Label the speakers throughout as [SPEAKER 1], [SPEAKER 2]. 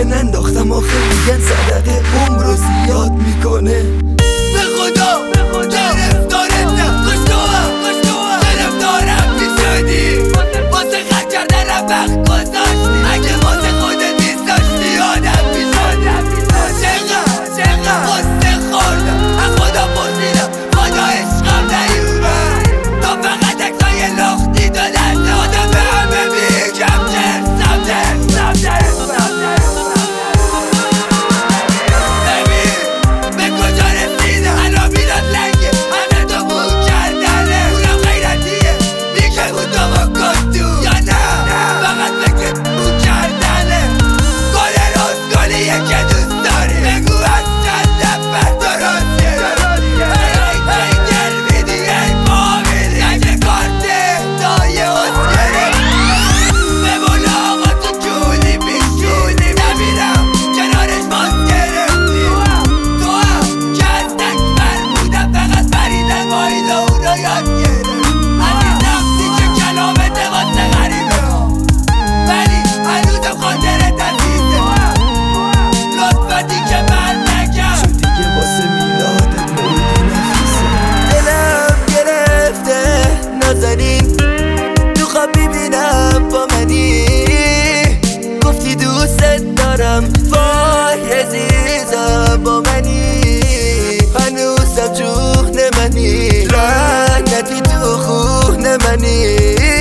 [SPEAKER 1] ننداختم آخه میگن صدقه عمر رو زیاد میکنه. به خدا گرفتارتم، خوشتوام گرفتارم میشدی، واسه خرج کردنم وقت گذاشتی، اگه واسه خودت نیست داشتی آدم میشدی. چقدر قصه خوردم از خدا پرسیدم، خدا عشقم نیومد، تو فقط اکسای لختی دادن آدم به همه میگم جرسم ببین به کجا رسیدم، الان میداد لنگه همه تو بو کردنه، اونم غیرتیه میگه اون تو بکن تو یا نه فقط فکر بو کردنه. گل رسگلیه که دوست داری بگو از چند نفر درسته، ای دل میدی ای پا میدی اگه کارته دای حسگری به مولا آقا تو جونی بیشونی نمیرم کنارش باز گرفتی، تو هم که از تکبر بودم فقط بریدن باید اون رو یاد گرفت. عزیزم دیگه کلامته واسه غریبه ها ولی هنوزم خاطرت عزیزه، لطفا دیگه بر نگم چون دیگه واسه میلادت موردی نفیسه. دلم گرفته نازنین تو خواب ببینم با منی، گفتی دوست دارم وای عزیزم با منی، هنوزم جون منی لعنتی تو خون منی،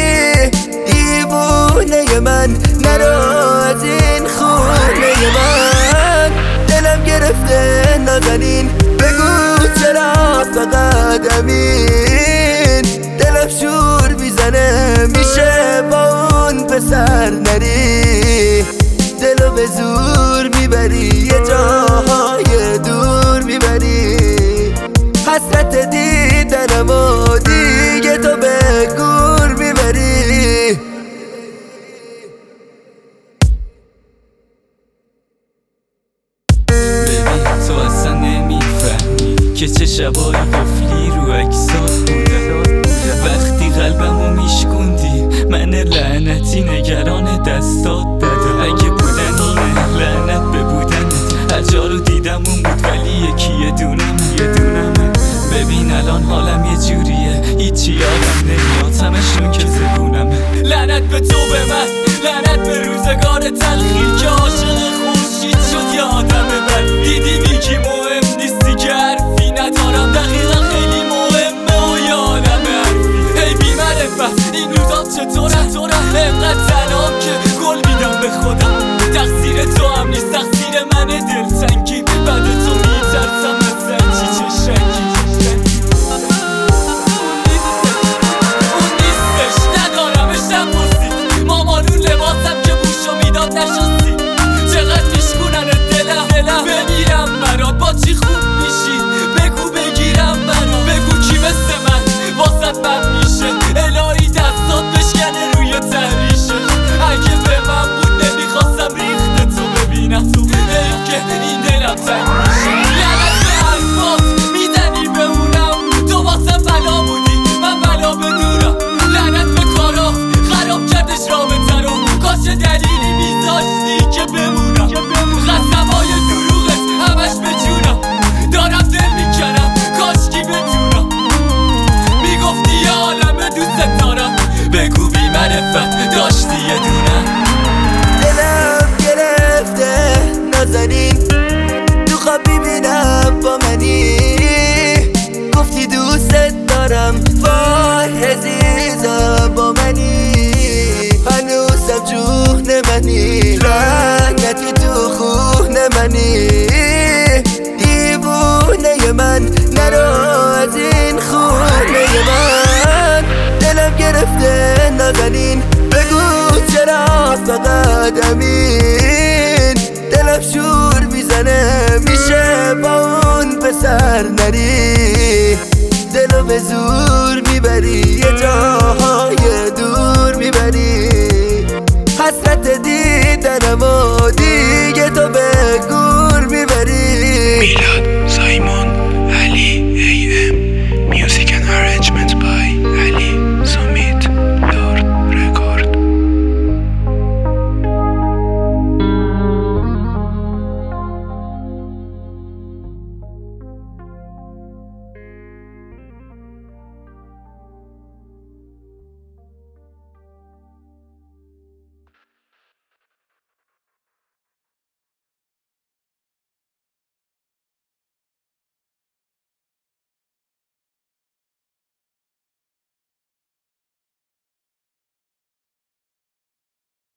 [SPEAKER 1] دیوونه من نرو از این خونه من. دلم گرفته نازنین بگو چرا فقط امین، دلم شور میزنه میشه با اون پسر نری، دلو به زور میبری یه جاهای دور میبری، حسرت دیدنم و دیگه تو به گور میبری.
[SPEAKER 2] ببین تو اصلا نمیفهمی که چه شبایی قفلی رو عکسات بودم، وقتی قلبمو میشکوندی من لعنتی نگران دستات دادم، اگه بودن اینه لعنت به بودنت، هر جا رو دیدم اون بود ولی یکی یه دونمه. ببین الان حالم یه جوریه هیچی یادم نمیاد، همشون که زبونمه. لعنت به تو به من، لعنت به روزگار تلخی که عاشق خورشید شد یه آدم بد، دیدی میگی مهم نیستی که حرفی ندارم، دقیقا خیلی مهمه و یه عالم حرفی. ای بی معرفت این روزا چطورم انقدر تنهام که گل میدم به خودم، تقصیر تو هم نیست تقصیر من دلتنگی، بعد تو میترسم از سنجی چه شکی. اون نیستش ندارمش نپرسید، مامانون لباسم که بوشو میداد نشستی، چقدر میشکونن دلم بمیرم برات، با چی خوب میشی بگو بگیرم برات، بگو کی مثل من واسط بد میشه، الهی دستات بشکنه روی تحریشش، اگه به من بود نمیخواستم ریخته تو ببینم، ای که این دلم تنگ میشه. لعنت به حرفات میزنی به اونم، تو واسه بلا بودی من بلا به دورم، لعنت به کارات خراب کردش رابطه رو، کاش دلیلی میذاشتی که بمونم، قسمای دروغت همش به جونم، دارم دل میکنم کاشکی بتونم، میگفتی یه عالمه دوست دارم بگو بی معرفت داشتی یه دونم.
[SPEAKER 1] دلم گرفته نازنین تو خواب ببینم با منی، گفتی دوست دارم وای عزیزم با منی، هنوزم جون منی لعنتی تو خون منی، دیوونه من نرو از این خونه من. دلم گرفته نازنین بگو چرا فقط امین، دلم شور میزنه میشه با اون پسر نری، دلو به زور